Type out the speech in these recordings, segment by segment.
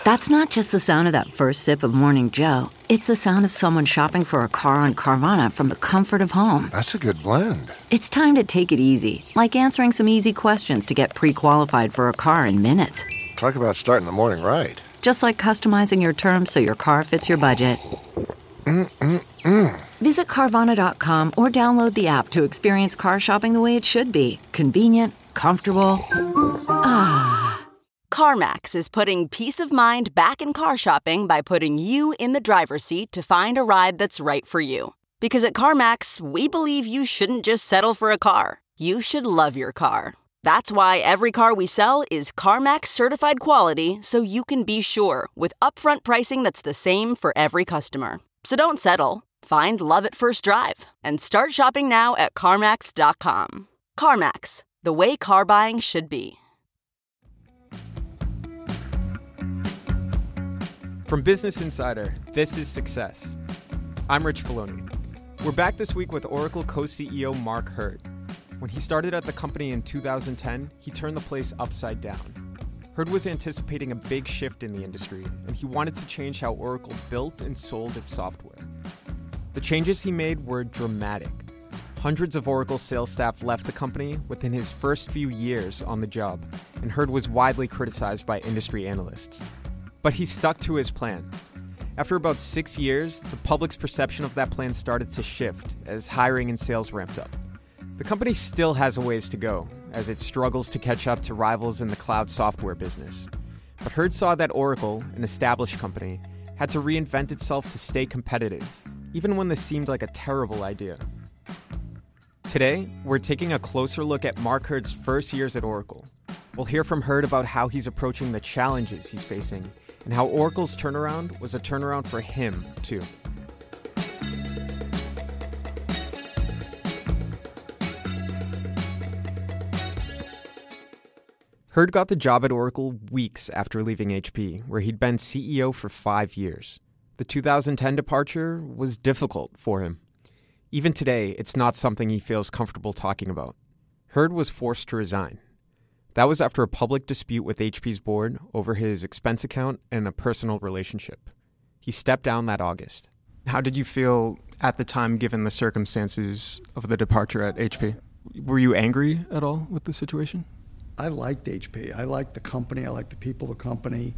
That's not just the sound of that first sip of Morning Joe. It's the sound of someone shopping for a car on Carvana from the comfort of home. That's a good blend. It's time to take it easy, like answering some easy questions to get pre-qualified for a car in minutes. Talk about starting the morning right. Just like customizing your terms so your car fits your budget. Visit Carvana.com or download the app to experience car shopping the way it should be. Convenient, comfortable. CarMax is putting peace of mind back in car shopping by putting you in the driver's seat to find a ride that's right for you. Because at CarMax, we believe you shouldn't just settle for a car. You should love your car. That's why every car we sell is CarMax certified quality, so you can be sure with upfront pricing that's the same for every customer. So don't settle. Find love at first drive and start shopping now at CarMax.com. CarMax, the way car buying should be. From Business Insider, this is Success. I'm Rich Filoni. We're back this week with Oracle co-CEO Mark Hurd. When he started at the company in 2010, he turned the place upside down. Hurd was anticipating a big shift in the industry, and he wanted to change how Oracle built and sold its software. The changes he made were dramatic. Hundreds of Oracle sales staff left the company within his first few years on the job, and Hurd was widely criticized by industry analysts. But he stuck to his plan. After about 6 years, the public's perception of that plan started to shift as hiring and sales ramped up. The company still has a ways to go, as it struggles to catch up to rivals in the cloud software business. But Hurd saw that Oracle, an established company, had to reinvent itself to stay competitive, even when this seemed like a terrible idea. Today, we're taking a closer look at Mark Hurd's first years at Oracle. We'll hear from Hurd about how he's approaching the challenges he's facing, and how Oracle's turnaround was a turnaround for him, too. Hurd got the job at Oracle weeks after leaving HP, where he'd been CEO for 5 years. The 2010 departure was difficult for him. Even today, it's not something he feels comfortable talking about. Hurd was forced to resign. That was after a public dispute with HP's board over his expense account and a personal relationship. He stepped down that August. How did you feel at the time, given the circumstances of the departure at HP? Were you angry at all with the situation? I liked HP. I liked the company. I liked the people of the company,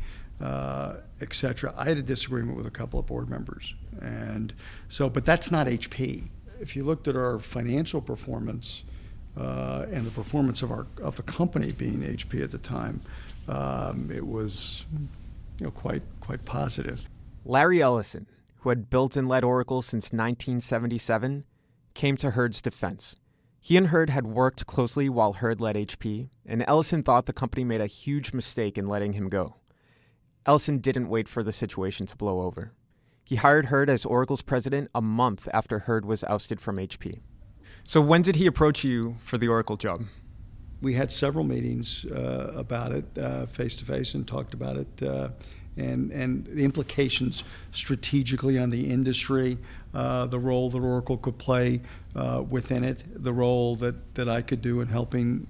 etc. I had a disagreement with a couple of board members. But that's not HP. If you looked at our financial performance, and the performance of the company being HP at the time, it was quite positive. Larry Ellison, who had built and led Oracle since 1977, came to Hurd's defense. He and Hurd had worked closely while Hurd led HP, and Ellison thought the company made a huge mistake in letting him go. Ellison didn't wait for the situation to blow over. He hired Hurd as Oracle's president a month after Hurd was ousted from HP. So when did he approach you for the Oracle job? We had several meetings about it, face-to-face, and talked about it, and the implications strategically on the industry, the role that Oracle could play within it, the role that I could do in helping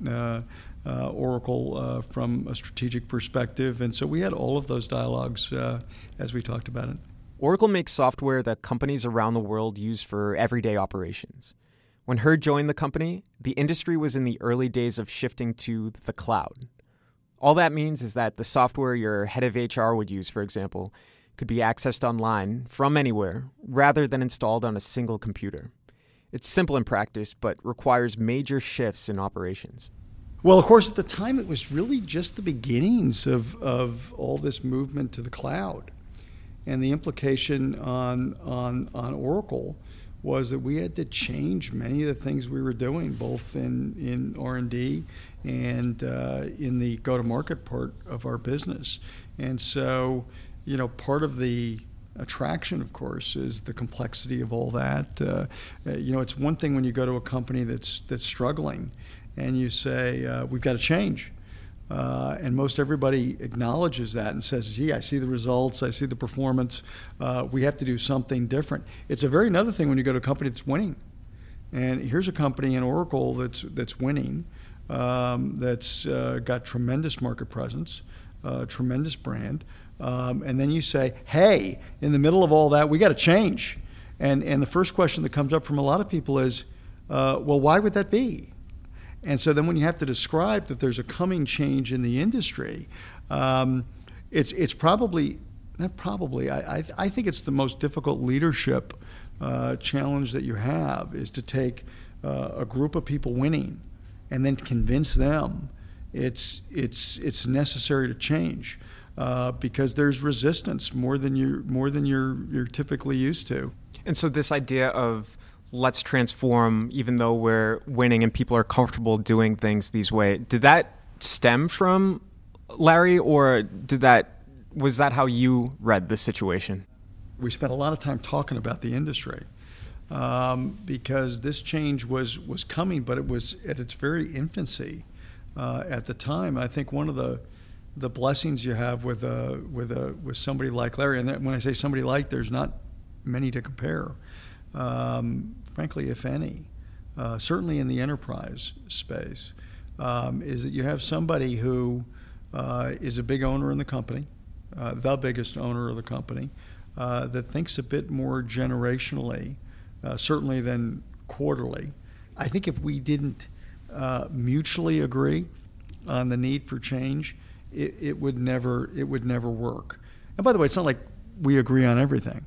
Oracle from a strategic perspective. And so we had all of those dialogues as we talked about it. Oracle makes software that companies around the world use for everyday operations. When Hurd joined the company, the industry was in the early days of shifting to the cloud. All that means is that the software your head of HR would use, for example, could be accessed online from anywhere rather than installed on a single computer. It's simple in practice, but requires major shifts in operations. Well, of course, at the time, it was really just the beginnings of all this movement to the cloud. And the implication on Oracle was that we had to change many of the things we were doing, both in R&D and in the go-to-market part of our business. And so, part of the attraction, of course, is the complexity of all that. It's one thing when you go to a company that's struggling and you say, we've got to change. And most everybody acknowledges that and says, gee, I see the results, I see the performance, we have to do something different. It's a very another thing when you go to a company that's winning. And here's a company in Oracle that's winning, that's got tremendous market presence, tremendous brand. And then you say, hey, in the middle of all that, we got to change. And the first question that comes up from a lot of people is, well, why would that be? And so then when you have to describe that there's a coming change in the industry, it's probably, not probably, I think it's the most difficult leadership challenge that you have, is to take a group of people winning and then convince them it's necessary to change. Because there's resistance more than you're typically used to. And so this idea of let's transform, even though we're winning and people are comfortable doing things these ways, did that stem from Larry, or was that how you read the situation? We spent a lot of time talking about the industry because this change was coming, but it was at its very infancy at the time. I think one of the blessings you have with somebody like Larry, and when I say somebody like, there's not many to compare, frankly, if any, certainly in the enterprise space, is that you have somebody who is a big owner in the company, the biggest owner of the company, that thinks a bit more generationally, certainly than quarterly. I think if we didn't mutually agree on the need for change, it would never work. And by the way, it's not like we agree on everything.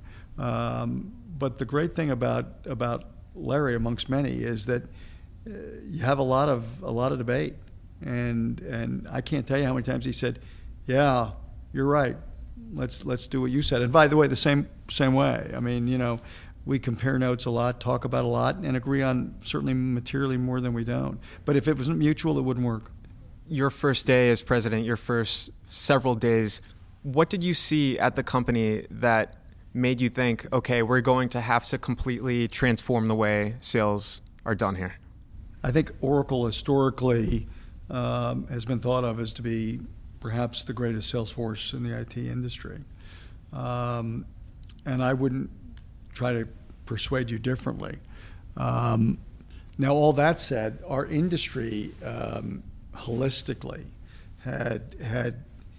But the great thing about Larry, amongst many, is that you have a lot of debate. And I can't tell you how many times he said, "Yeah, you're right. Let's do what you said." And by the way, the same way. I mean, we compare notes a lot, talk about a lot, and agree on certainly materially more than we don't. But if it wasn't mutual, it wouldn't work. Your first day as president, your first several days, what did you see at the company that made you think, okay, we're going to have to completely transform the way sales are done here? I think Oracle historically has been thought of as to be perhaps the greatest sales force in the IT industry. And I wouldn't try to persuade you differently. Now, all that said, our industry holistically had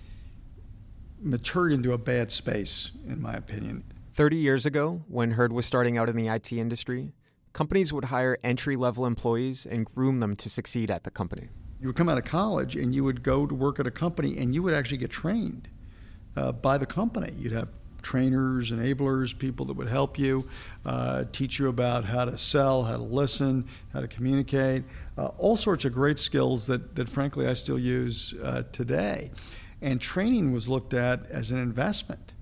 matured into a bad space, in my opinion. 30 years ago, when Hurd was starting out in the IT industry, companies would hire entry-level employees and groom them to succeed at the company. You would come out of college and you would go to work at a company and you would actually get trained by the company. You'd have trainers, enablers, people that would help you, teach you about how to sell, how to listen, how to communicate, all sorts of great skills that frankly I still use today. And training was looked at as an investment,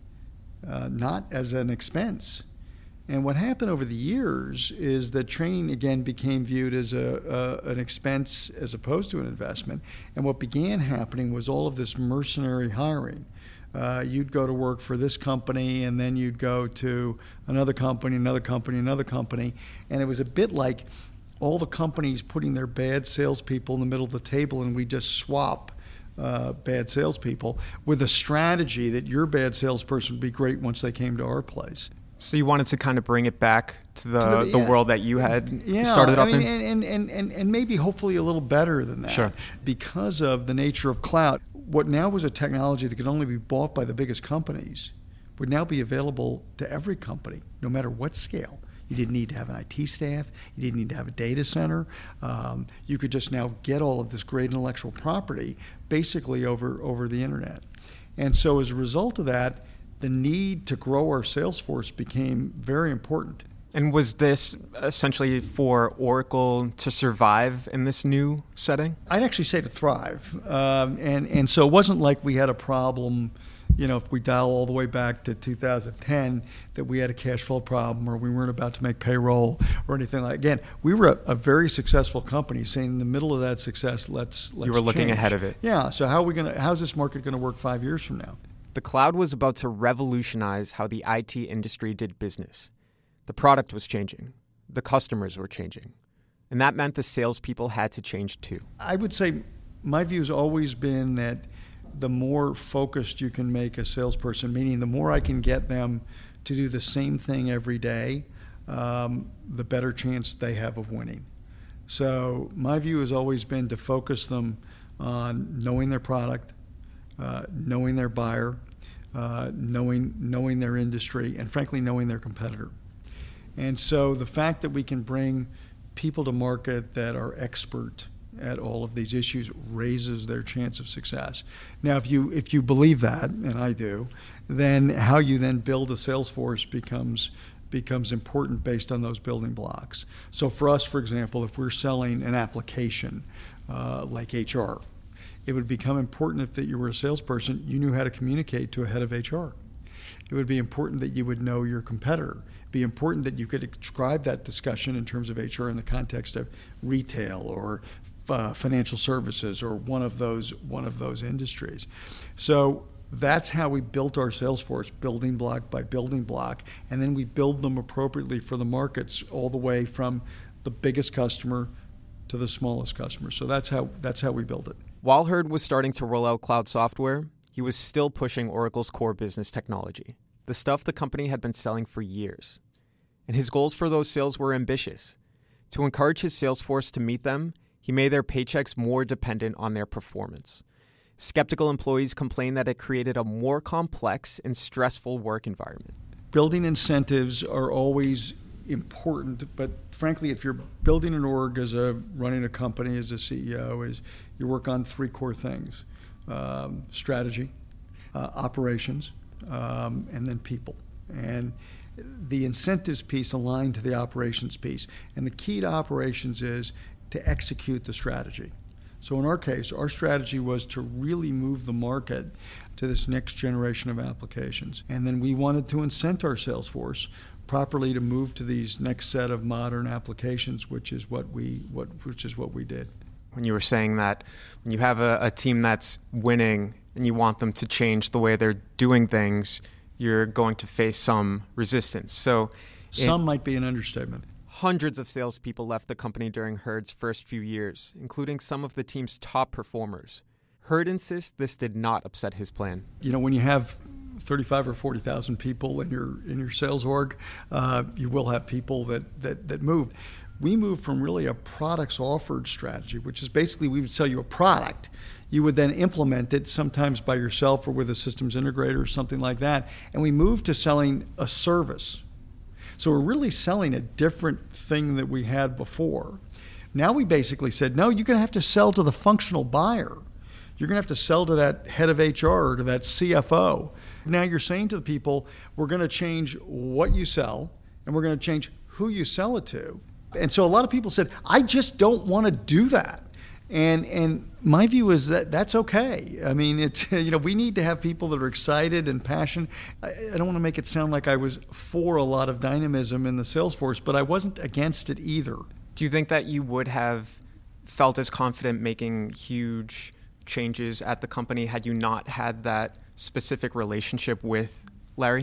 not as an expense. And what happened over the years is that training again became viewed as an expense as opposed to an investment. And what began happening was all of this mercenary hiring. You'd go to work for this company, and then you'd go to another company, another company, another company. And it was a bit like all the companies putting their bad salespeople in the middle of the table, and we just swap bad salespeople with a strategy that your bad salesperson would be great once they came to our place. So you wanted to kind of bring it back to the world that you had started up in? And maybe hopefully a little better than that. Sure. Because of the nature of cloud. What now was a technology that could only be bought by the biggest companies would now be available to every company, no matter what scale. You didn't need to have an IT staff. You didn't need to have a data center. You could just now get all of this great intellectual property basically over the internet. And so as a result of that, the need to grow our sales force became very important. And was this essentially for Oracle to survive in this new setting? I'd actually say to thrive. And so it wasn't like we had a problem, if we dial all the way back to 2010, that we had a cash flow problem or we weren't about to make payroll or anything like that. Again, we were a very successful company saying in the middle of that success, let's You were looking change. ahead of it. Yeah, so how's this market going to work 5 years from now? The cloud was about to revolutionize how the IT industry did business. The product was changing. The customers were changing. And that meant the salespeople had to change too. I would say my view has always been that the more focused you can make a salesperson, meaning the more I can get them to do the same thing every day, the better chance they have of winning. So my view has always been to focus them on knowing their product, knowing their buyer, knowing their industry, and frankly, knowing their competitor. And so the fact that we can bring people to market that are expert at all of these issues raises their chance of success. Now, if you believe that, and I do, then how you then build a sales force becomes important based on those building blocks. So for us, for example, if we're selling an application like HR, it would become important if that you were a salesperson, you knew how to communicate to a head of HR. It would be important that you would know your competitor. It'd be important that you could describe that discussion in terms of HR in the context of retail or financial services or one of those industries. So that's how we built our sales force, building block by building block, and then we build them appropriately for the markets all the way from the biggest customer to the smallest customer. So that's how we build it. While Hurd was starting to roll out cloud software, he was still pushing Oracle's core business technology, the stuff the company had been selling for years. And his goals for those sales were ambitious. To encourage his sales force to meet them, he made their paychecks more dependent on their performance. Skeptical employees complained that it created a more complex and stressful work environment. Building incentives are always important, but frankly, if you're building an org running a company as a CEO, is you work on three core things: strategy, operations, and then people. And the incentives piece aligned to the operations piece. And the key to operations is to execute the strategy. So in our case, our strategy was to really move the market to this next generation of applications. And then we wanted to incent our sales force properly to move to these next set of modern applications, which is what we did. When you were saying that when you have a team that's winning and you want them to change the way they're doing things, you're going to face some resistance. So some might be an understatement. Hundreds of salespeople left the company during Hurd's first few years, including some of the team's top performers. Hurd insists this did not upset his plan. You know, when you have 35 or 40,000 people in your sales org, you will have people that move. We moved from really a products offered strategy, which is basically we would sell you a product. You would then implement it sometimes by yourself or with a systems integrator or something like that. And we moved to selling a service. So we're really selling a different thing that we had before. Now we basically said, no, you're going to have to sell to the functional buyer. You're going to have to sell to that head of HR or to that CFO. Now you're saying to the people, we're going to change what you sell and we're going to change who you sell it to. And so a lot of people said, I just don't want to do that. And my view is that that's okay. I mean, it's, we need to have people that are excited and passionate. I don't want to make it sound like I was for a lot of dynamism in the sales force, but I wasn't against it either. Do you think that you would have felt as confident making huge changes at the company had you not had that specific relationship with Larry?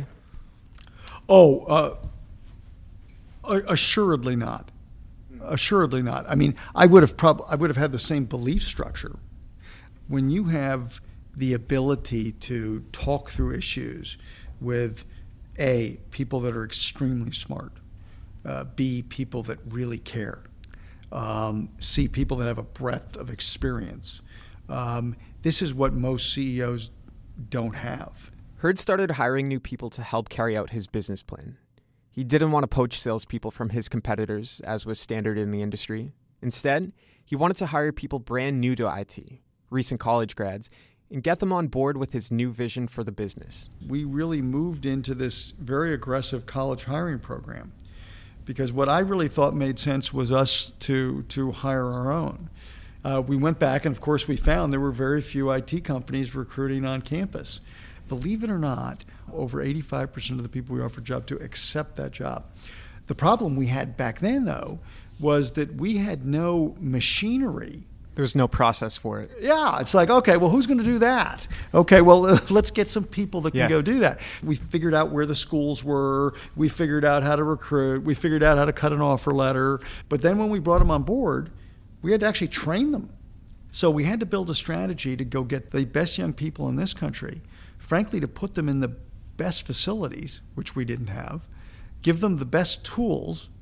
Assuredly not. Assuredly not. I mean, I would have had the same belief structure. When you have the ability to talk through issues with A, people that are extremely smart, B, people that really care, C, people that have a breadth of experience. This is what most CEOs don't have. Hurd started hiring new people to help carry out his business plan. He didn't want to poach salespeople from his competitors, as was standard in the industry. Instead, he wanted to hire people brand new to IT, recent college grads, and get them on board with his new vision for the business. We really moved into this very aggressive college hiring program because what I really thought made sense was us to hire our own. We went back and, of course, we found there were very few IT companies recruiting on campus. Believe it or not, over 85% of the people we offered a job to accept that job. The problem we had back then, though, was that we had no machinery. There's no process for it. Yeah, it's like, okay, well, who's going to do that? Okay, well, let's get some people that can go do that. We figured out where the schools were. We figured out how to recruit. We figured out how to cut an offer letter. But then when we brought them on board, we had to actually train them. So we had to build a strategy to go get the best young people in this country, frankly, to put them in the best facilities, which we didn't have, give them the best tools,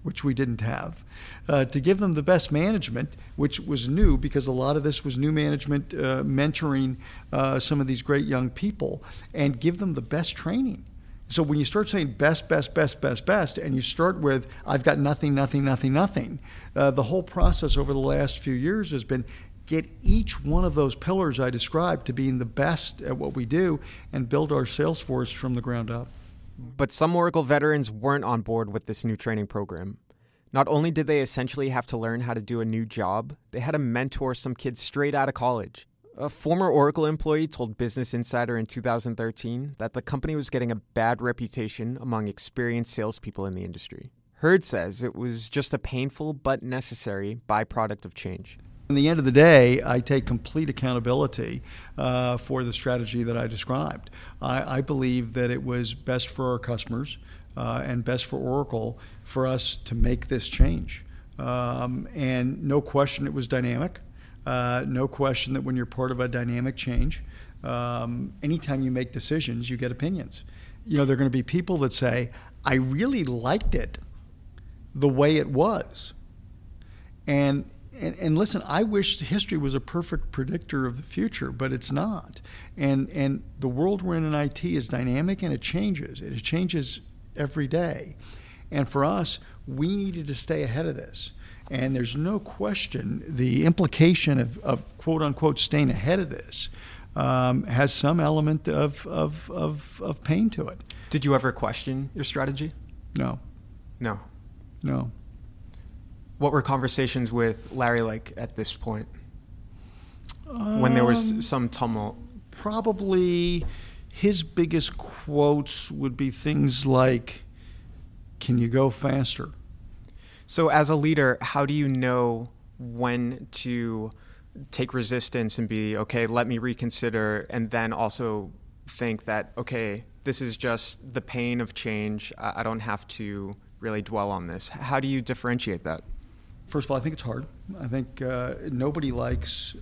which we didn't have, to give them the best management, which was new because a lot of this was new management mentoring some of these great young people, and give them the best training. So when you start saying best, and you start with, I've got nothing, the whole process over the last few years has been get each one of those pillars I described to being the best at what we do and build our sales force from the ground up. But some Oracle veterans weren't on board with this new training program. Not only did they essentially have to learn how to do a new job, they had to mentor some kids straight out of college. A former Oracle employee told Business Insider in 2013 that the company was getting a bad reputation among experienced salespeople in the industry. Hurd says it was just a painful but necessary byproduct of change. In the end of the day, I take complete accountability for the strategy that I described. I believe that it was best for our customers and best for Oracle for us to make this change. And no question it was dynamic. No question that when you're part of a dynamic change, anytime you make decisions, you get opinions. There are going to be people that say, I really liked it the way it was. And listen, I wish history was a perfect predictor of the future, but it's not. And the world we're in IT is dynamic, and it changes. It changes every day. And for us, we needed to stay ahead of this. And there's no question the implication of quote unquote staying ahead of this has some element of pain to it. Did you ever question your strategy? No. What were conversations with Larry like at this point when there was some tumult? Probably his biggest quotes would be things like, can you go faster? So as a leader, how do you know when to take resistance and be, okay, let me reconsider, and then also think that, okay, this is just the pain of change. I don't have to really dwell on this. How do you differentiate that? First of all, I think it's hard. I think nobody likes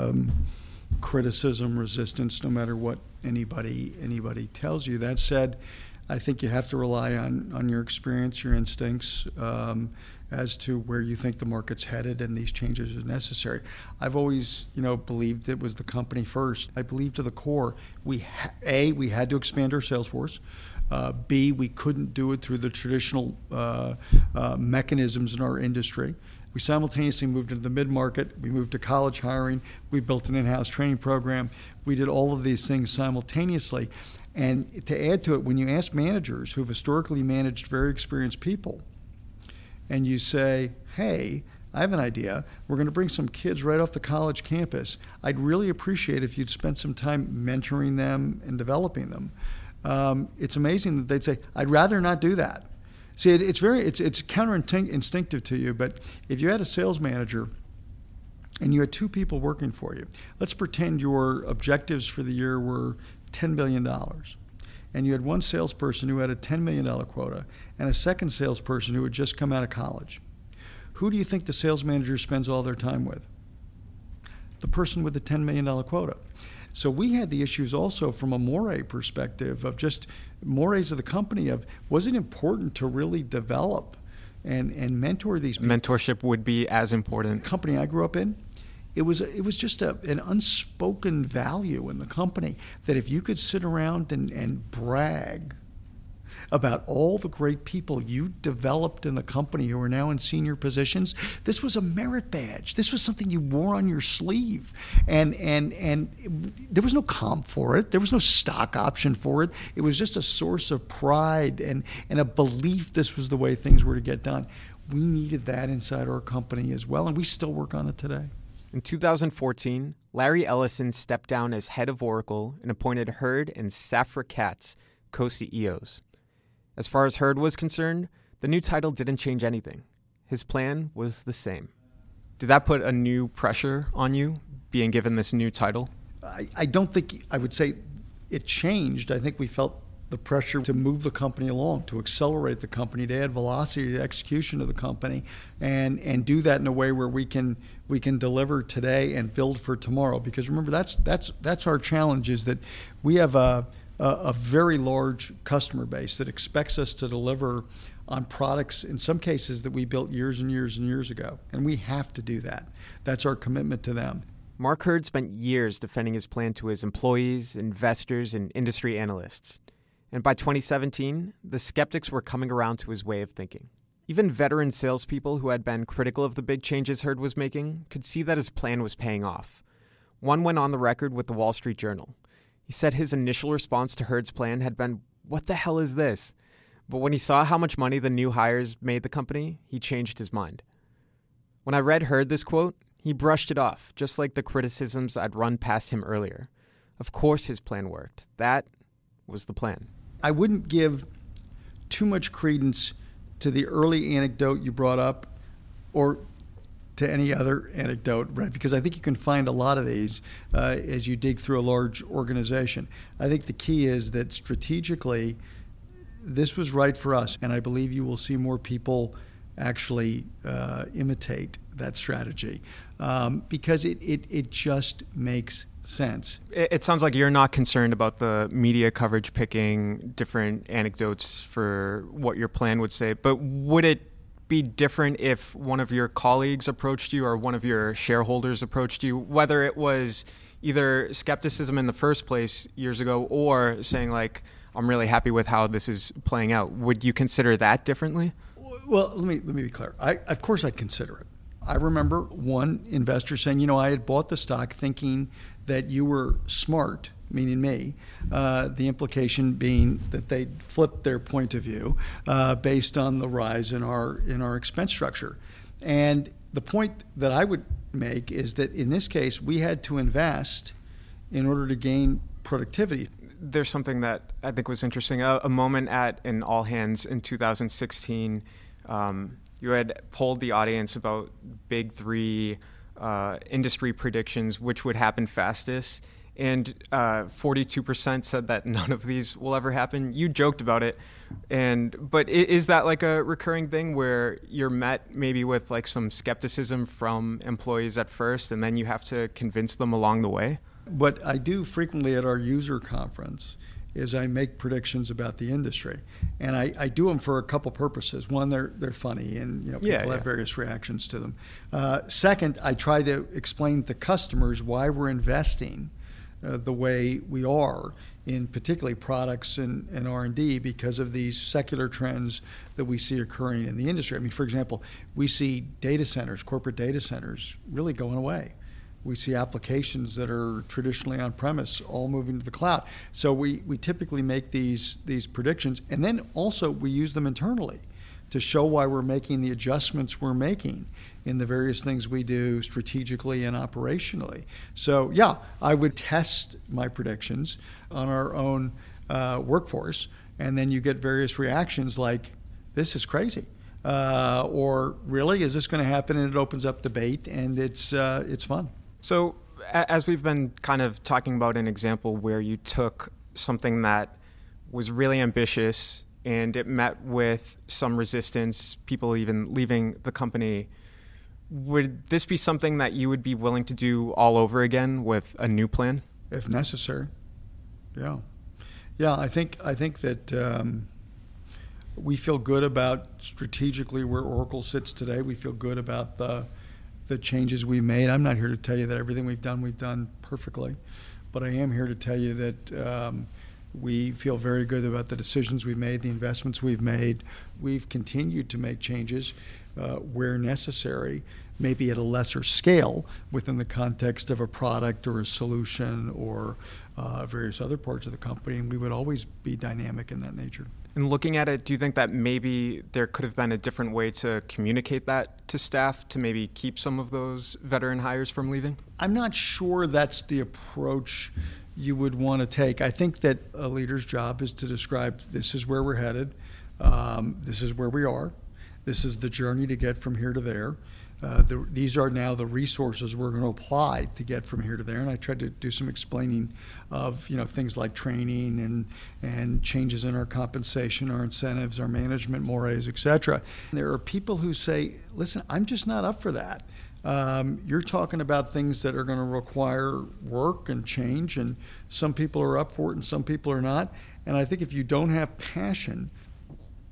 criticism, resistance, no matter what anybody tells you. That said, I think you have to rely on your experience, your instincts, as to where you think the market's headed and these changes are necessary. I've always, believed it was the company first. I believe to the core, we had to expand our sales force. B, we couldn't do it through the traditional mechanisms in our industry. We simultaneously moved into the mid-market. We moved to college hiring. We built an in-house training program. We did all of these things simultaneously. And to add to it, when you ask managers who've historically managed very experienced people, and you say, hey, I have an idea. We're going to bring some kids right off the college campus. I'd really appreciate if you'd spend some time mentoring them and developing them. It's amazing that they'd say, I'd rather not do that. See, it's counterinstinctive to you, but if you had a sales manager and you had two people working for you, let's pretend your objectives for the year were $10 billion. And you had one salesperson who had a $10 million quota and a second salesperson who had just come out of college. Who do you think the sales manager spends all their time with? The person with the $10 million quota. So we had the issues also from a Moray perspective of just mores of the company of, was it important to really develop and mentor these people? Mentorship would be as important. The company I grew up in, it was just an unspoken value in the company that if you could sit around and brag about all the great people you developed in the company who are now in senior positions, this was a merit badge. This was something you wore on your sleeve. And there was no comp for it. There was no stock option for it. It was just a source of pride and a belief this was the way things were to get done. We needed that inside our company as well, and we still work on it today. In 2014, Larry Ellison stepped down as head of Oracle and appointed Hurd and Safra Catz co-CEOs. As far as Hurd was concerned, the new title didn't change anything. His plan was the same. Did that put a new pressure on you, being given this new title? I don't think I would say it changed. I think we felt the pressure to move the company along, to accelerate the company, to add velocity to execution of the company, and do that in a way where we can deliver today and build for tomorrow. Because remember, that's our challenge, is that we have a very large customer base that expects us to deliver on products, in some cases, that we built years and years and years ago. And we have to do that. That's our commitment to them. Mark Hurd spent years defending his plan to his employees, investors, and industry analysts. And by 2017, the skeptics were coming around to his way of thinking. Even veteran salespeople who had been critical of the big changes Hurd was making could see that his plan was paying off. One went on the record with the Wall Street Journal. He said his initial response to Hurd's plan had been, "What the hell is this?" But when he saw how much money the new hires made the company, he changed his mind. When I read Hurd this quote, he brushed it off, just like the criticisms I'd run past him earlier. Of course his plan worked. That was the plan. I wouldn't give too much credence to the early anecdote you brought up or to any other anecdote, right? Because I think you can find a lot of these as you dig through a large organization. I think the key is that strategically, this was right for us, and I believe you will see more people actually imitate that strategy because it just makes sense. It sounds like you're not concerned about the media coverage picking different anecdotes for what your plan would say, but would it be different if one of your colleagues approached you or one of your shareholders approached you, whether it was either skepticism in the first place years ago or saying like, I'm really happy with how this is playing out? Would you consider that differently? Well, let me be clear. Of course I'd consider it. I remember one investor saying, I had bought the stock thinking that you were smart, meaning me, the implication being that they'd flipped their point of view based on the rise in our expense structure. And the point that I would make is that in this case, we had to invest in order to gain productivity. There's something that I think was interesting. A moment at an all hands in 2016, you had polled the audience about big three industry predictions, which would happen fastest. And 42% said that none of these will ever happen. You joked about it. But is that like a recurring thing where you're met maybe with like some skepticism from employees at first, and then you have to convince them along the way? What I do frequently at our user conference is I make predictions about the industry. And I do them for a couple purposes. One, they're funny, and people have various reactions to them. Second, I try to explain to customers why we're investing the way we are in particularly products and R&D because of these secular trends that we see occurring in the industry. I mean, for example, we see data centers, corporate data centers, really going away. We see applications that are traditionally on-premise all moving to the cloud. So we typically make these predictions, and then also we use them internally to show why we're making the adjustments we're making in the various things we do strategically and operationally. So yeah, I would test my predictions on our own workforce, and then you get various reactions like, this is crazy. Or really, is this going to happen? And it opens up debate, and it's fun. So as we've been kind of talking about an example where you took something that was really ambitious and it met with some resistance, people even leaving the company, would this be something that you would be willing to do all over again with a new plan? If necessary, yeah. Yeah, I think that we feel good about strategically where Oracle sits today. We feel good about the changes we made. I'm not here to tell you that everything we've done perfectly, but I am here to tell you that we feel very good about the decisions we've made, the investments we've made. We've continued to make changes where necessary, maybe at a lesser scale within the context of a product or a solution or various other parts of the company, and we would always be dynamic in that nature. And looking at it, do you think that maybe there could have been a different way to communicate that to staff to maybe keep some of those veteran hires from leaving? I'm not sure that's the approach you would want to take. I think that a leader's job is to describe, this is where we're headed, this is where we are, this is the journey to get from here to there. These are now the resources we're going to apply to get from here to there. And I tried to do some explaining of things like training and changes in our compensation, our incentives, our management mores, et cetera. There are people who say, listen, I'm just not up for that. You're talking about things that are going to require work and change, and some people are up for it and some people are not. And I think if you don't have passion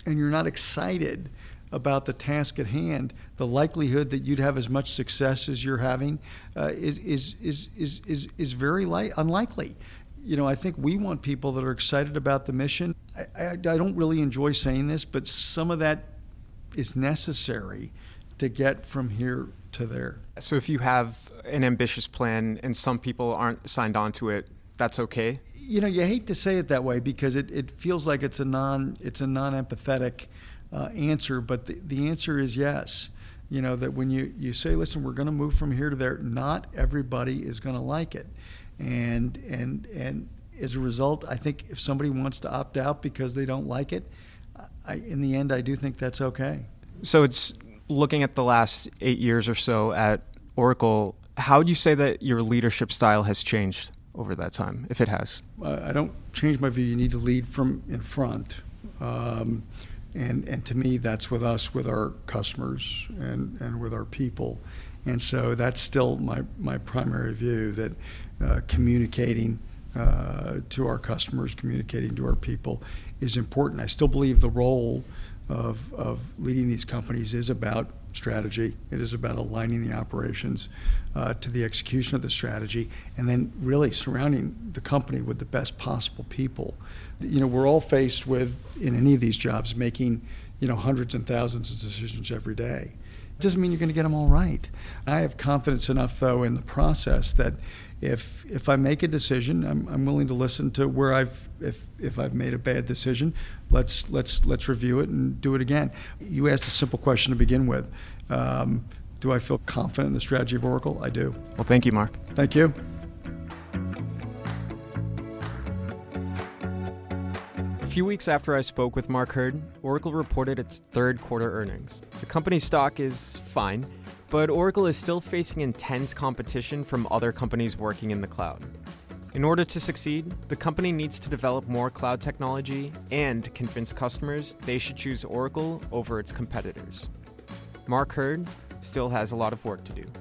and you're not excited about the task at hand, the likelihood that you'd have as much success as you're having is very unlikely. I think we want people that are excited about the mission. I don't really enjoy saying this, but some of that is necessary to get from here to there. So if you have an ambitious plan and some people aren't signed on to it, that's okay? You hate to say it that way because it feels like it's a non-empathetic answer, but the answer is yes. That when you say, listen, we're going to move from here to there, not everybody is going to like it. And as a result, I think if somebody wants to opt out because they don't like it, in the end, I do think that's okay. So it's looking at the last 8 years or so at Oracle, how would you say that your leadership style has changed over that time, if it has? I don't change my view. You need to lead from in front. And to me, that's with us, with our customers and with our people. And so that's still my primary view, that communicating to our customers, communicating to our people is important. I still believe the role of leading these companies is about strategy. It is about aligning the operations to the execution of the strategy, and then really surrounding the company with the best possible people. We're all faced with, in any of these jobs, making hundreds and thousands of decisions every day. It doesn't mean you're going to get them all right. I have confidence enough, though, in the process that if I make a decision, I'm willing to listen to where if I've made a bad decision, let's review it and do it again. You asked a simple question to begin with. Do I feel confident in the strategy of Oracle? I do. Well, thank you, Mark. Thank you. A few weeks after I spoke with Mark Hurd, Oracle reported its third quarter earnings. The company's stock is fine, but Oracle is still facing intense competition from other companies working in the cloud. In order to succeed, the company needs to develop more cloud technology and convince customers they should choose Oracle over its competitors. Mark Hurd still has a lot of work to do.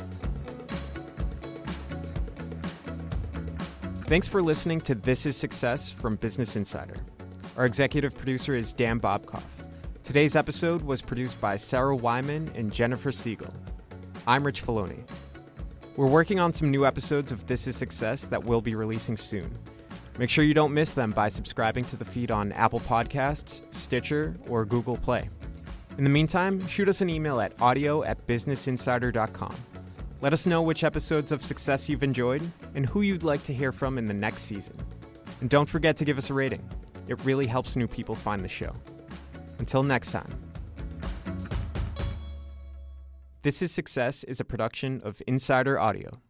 Thanks for listening to This is Success from Business Insider. Our executive producer is Dan Bobkoff. Today's episode was produced by Sarah Wyman and Jennifer Siegel. I'm Rich Filoni. We're working on some new episodes of This is Success that we'll be releasing soon. Make sure you don't miss them by subscribing to the feed on Apple Podcasts, Stitcher, or Google Play. In the meantime, shoot us an email at audio@businessinsider.com. Let us know which episodes of Success you've enjoyed and who you'd like to hear from in the next season. And don't forget to give us a rating. It really helps new people find the show. Until next time. This is Success is a production of Insider Audio.